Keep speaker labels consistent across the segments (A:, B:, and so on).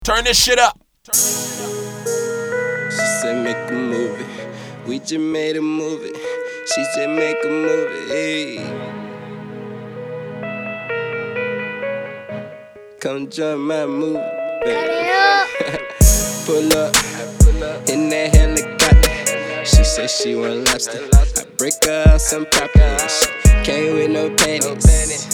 A: Turn this shit up.
B: She said make a movie. We just made a movie. She said make a movie. Hey. Come join my movie, baby. Pull up in that helicopter. She said she want lobster. I break her out some property. She came with no panties.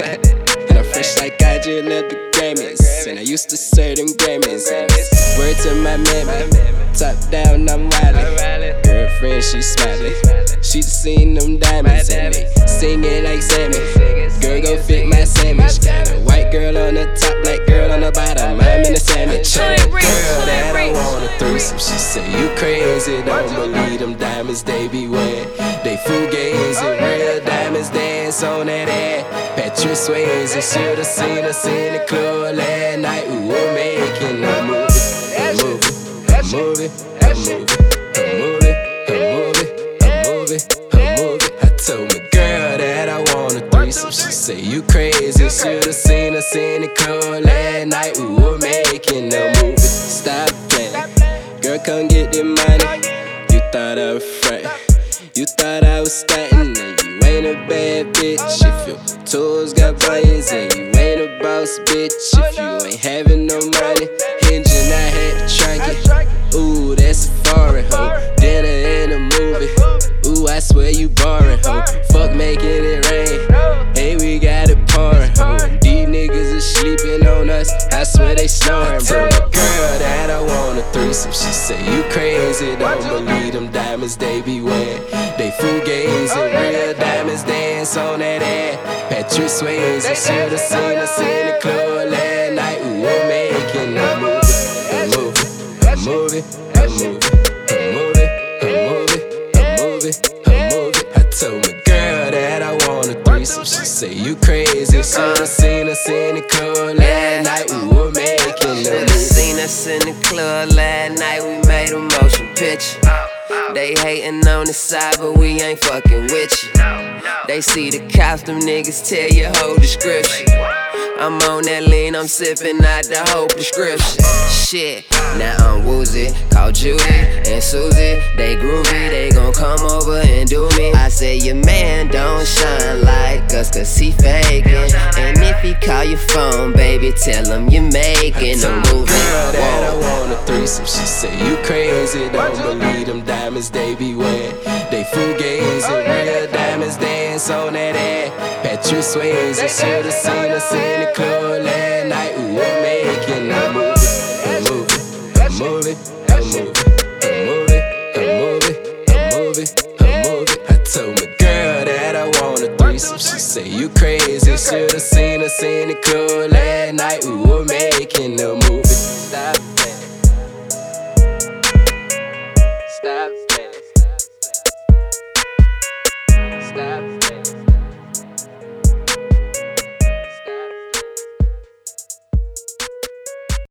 B: And I'm fresh like I just left the Grammys. And I used to serve them Grammys. Word to my mammy, top down I'm wildin'. Girlfriend she smiling, she just seen them diamonds in me. Singing like Sammy, girl go fit my sandwich. Got a white girl on the top, black girl on the bottom. I'm in the sandwich. Girl that I want a threesome. She say you crazy, don't believe them diamonds they be wearing. They fugazi, real diamonds dance on that ass. Patrick Swayze, should've seen us in the club last night. Ooh, we're making a movie, a movie, a movie, a movie, a movie, a movie, a movie, a movie. I told my girl that I want a threesome. She say you crazy, should've seen us in the club last night. Ooh, we're making a movie. Stop playing, girl, come get the money. You thought I was frontin', you thought I was stuntin', and you ain't a bad bitch if your toes got buttons, and you ain't a boss bitch if you ain't having no money. Engine, I had to trunk it. Ooh, that's a foreign hoe. Dinner and a movie. Ooh, I swear you boring hoe. Fuck making it rain. Hey, we got it pouring hoe. These niggas are sleeping on us. I swear they snoring, bro. The girl that I want a threesome. She say you crazy, don't believe them diamonds they be wearing. They fugazi, real diamonds dance on that ass. Patrick Swayze, should've seen us in the club last night. Ooh, we're making a movie, a movie, a movie, a movie, a movie, a movie, a movie, a movie. I told my girl that I want a threesome. She say you crazy, should've seen us in the club last night. Ooh, we're making a movie.
C: Should've seen us in the club last night. We made a motion picture. They hatin' on the side, but we ain't fucking with you. They see the cops, them niggas tell you whole description. I'm on that lean, I'm sippin' out the whole prescription. Shit, now I'm woozy. Call Judy and Susie, they groovy, they gon' come over and do me. I say your man don't shine like us, cause he fakin'. And if he call your phone, baby, tell him you're making a movie.
B: Girl that I want a threesome. She say you crazy, don't believe them diamonds they be wearing. They fugazi, real diamonds dance on that ass. Patrick Swayze, should've seen us in the club last night. Ooh, we're making a movie, a movie, a movie, a movie, a movie, a movie, a movie, a movie. I told my girl that I want a threesome. She say you crazy, should've seen us in the club last night. Ooh, we're making a